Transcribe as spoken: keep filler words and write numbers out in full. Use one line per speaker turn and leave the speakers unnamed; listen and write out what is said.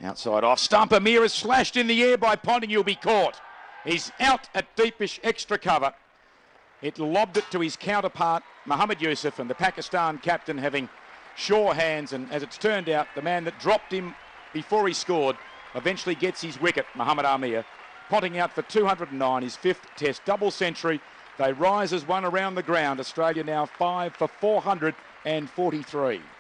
Outside off, Stump. Amir is slashed in the air by Ponting. He'll be caught. He's out at deepish extra cover. It lobbed it to his counterpart, Mohammad Yusuf, and the Pakistan captain having sure hands. And as it's turned out, the man that dropped him before he scored eventually gets his wicket, Mohammad Amir. Ponting out for two hundred nine, his fifth test double century. They rise as one around the ground. Australia now five for four hundred forty-three.